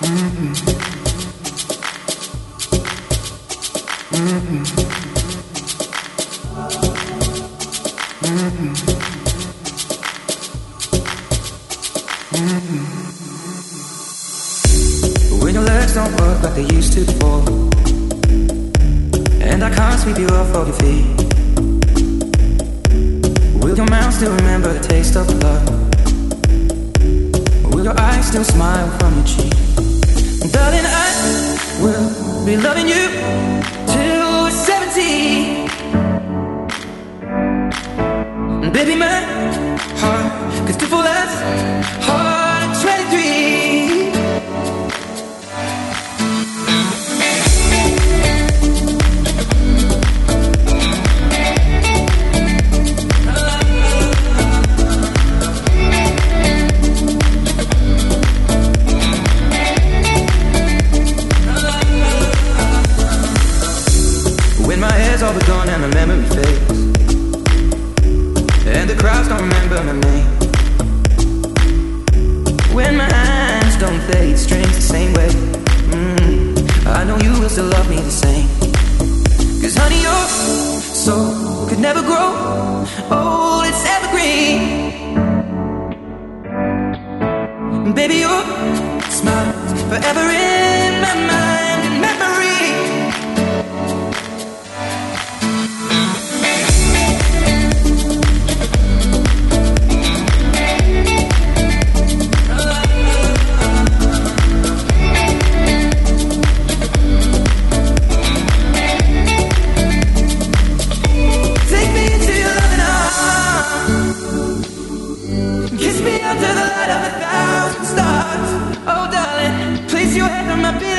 When your legs don't work like they used to before, and I can't sweep you off of your feet, will your mouth still remember the taste of love? Will your eyes still smile from your cheek? Darling, I will be loving you till we're 70. And baby, my heart could still fall as hard at 23. When my hair's all but gone and the memory fades, and the crowds don't remember my name, when my eyes don't fade strings the same way, I know you will still love me the same. Cause honey, your soul could never grow old, it's evergreen. And baby, your smile's forever in my mind and memory. Kiss me under the light of 1,000 stars. Oh darling, place your head on my pillow.